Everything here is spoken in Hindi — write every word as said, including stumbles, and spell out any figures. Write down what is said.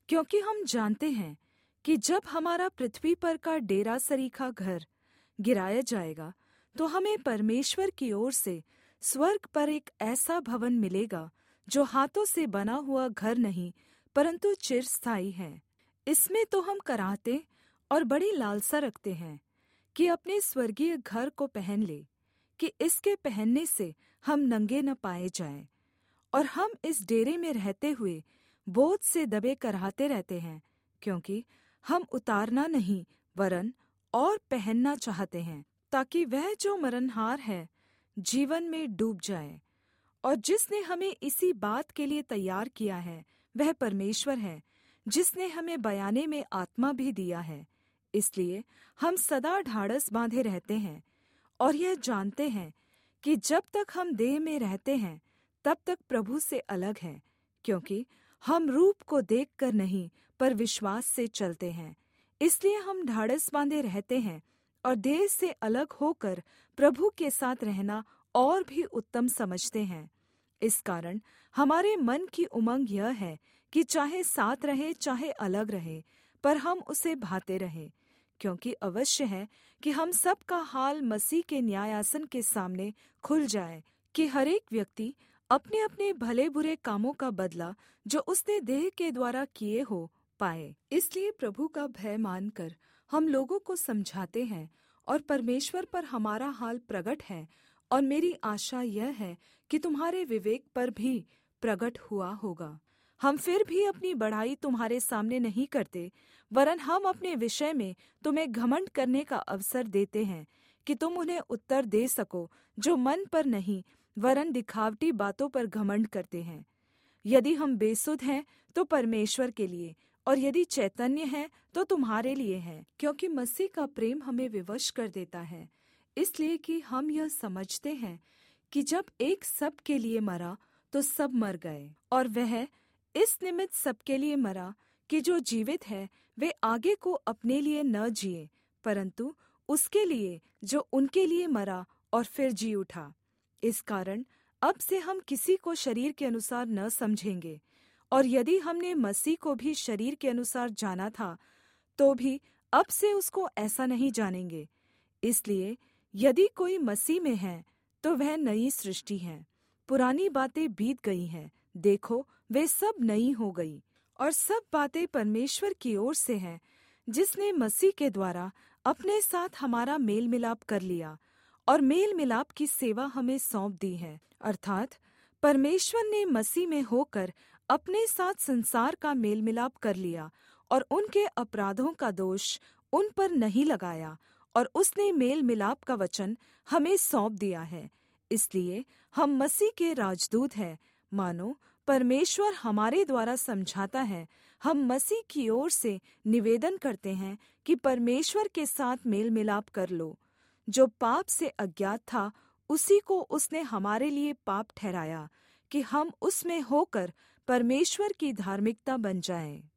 क्योंकि हम जानते हैं कि जब हमारा पृथ्वी पर का डेरा सरीखा घर गिराया जाएगा, तो हमें परमेश्वर की ओर से स्वर्ग पर एक ऐसा भवन मिलेगा जो हाथों से बना हुआ घर नहीं, परन्तु चिरस्थायी है। इसमें तो हम कराहते और बड़ी लालसा रखते हैं कि अपने स्वर्गीय घर को पहन ले, कि इसके पहनने से हम नंगे न पाए जाएं। और हम इस डेरे में रहते हुए बोझ से दबे कराहते रहते हैं, क्योंकि हम उतारना नहीं वरन और पहनना चाहते हैं, ताकि वह जो मरनहार है जीवन में डूब जाए। और जिसने हमें इसी बात के लिए तैयार किया है वह परमेश्वर है, जिसने हमें बयाने में आत्मा भी दिया है। इसलिए हम सदा ढाढ़स बांधे रहते हैं और यह जानते हैं कि जब तक हम देह में रहते हैं तब तक प्रभु से अलग हैं, क्योंकि हम रूप को देखकर नहीं पर विश्वास से चलते हैं। इसलिए हम ढाढ़स बांधे रहते हैं और देह से अलग होकर प्रभु के साथ रहना और भी उत्तम समझते हैं। इस कारण हमारे मन की उमंग यह है कि चाहे साथ रहे चाहे अलग रहे, पर हम उसे भाते रहे, क्योंकि अवश्य है कि हम सब का हाल मसीह के न्यायासन के सामने खुल जाए, कि हर एक व्यक्ति अपने अपने भले बुरे कामों का बदला जो उसने देह के द्वारा किए हो पाए। इसलिए प्रभु का भय मानकर हम लोगों को समझाते हैं और परमेश्वर पर हमारा हाल प्रगट है। और मेरी आशा यह है कि तुम्हारे विवेक पर भी प्रगट हुआ होगा। हम फिर भी अपनी बढ़ाई तुम्हारे सामने नहीं करते, वरन हम अपने विषय में तुम्हें घमंड करने का अवसर देते हैं, कि तुम उन्हें उत्तर दे सको जो मन पर नहीं वरन दिखावटी बातों पर घमंड करते हैं। यदि हम बेसुध हैं तो परमेश्वर के लिए, और यदि चैतन्य हैं तो तुम्हारे लिए है, क्योंकि मसीह का प्रेम हमें विवश कर देता है। इसलिए कि हम यह समझते हैं कि जब एक सब के लिए मरा तो सब मर गए, और वह इस निमित्त सबके लिए मरा कि जो जीवित है वे आगे को अपने लिए न जिए, परंतु उसके लिए जो उनके लिए मरा और फिर जी उठा। इस कारण अब से हम किसी को शरीर के अनुसार न समझेंगे। और यदि हमने मसीह को भी शरीर के अनुसार जाना था, तो भी अब से उसको ऐसा नहीं जानेंगे। इसलिए यदि कोई मसीह में है तो वह नई सृष्टि है, पुरानी बातें बीत गई हैं, देखो वे सब नई हो गई। और सब बातें परमेश्वर की ओर से हैं, जिसने मसीह के द्वारा अपने साथ हमारा मेल मिलाप कर लिया और मेल मिलाप की सेवा हमें सौंप दी है। अर्थात परमेश्वर ने मसीह में होकर अपने साथ संसार का मेल मिलाप कर लिया और उनके अपराधों का दोष उन पर नहीं लगाया, और उसने मेल मिलाप का वचन हमें सौंप दिया है। इसलिए हम मसीह के राजदूत हैं, मानो परमेश्वर हमारे द्वारा समझाता है। हम मसीह की ओर से निवेदन करते हैं कि परमेश्वर के साथ मेल मिलाप कर लो। जो पाप से अज्ञात था उसी को उसने हमारे लिए पाप ठहराया, कि हम उसमें होकर परमेश्वर की धार्मिकता बन जाएं।